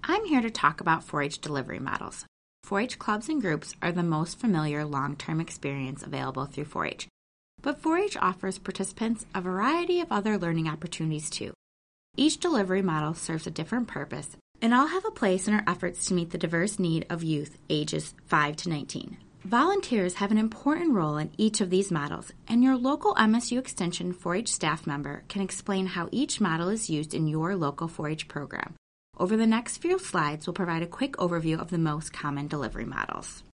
I'm here to talk about 4-H delivery models. 4-H clubs and groups are the most familiar long-term experience available through 4-H, but 4-H offers participants a variety of other learning opportunities too. Each delivery model serves a different purpose, and all have a place in our efforts to meet the diverse need of youth ages 5 to 19. Volunteers have an important role in each of these models, and your local MSU Extension 4-H staff member can explain how each model is used in your local 4-H program. Over the next few slides, we'll provide a quick overview of the most common delivery models.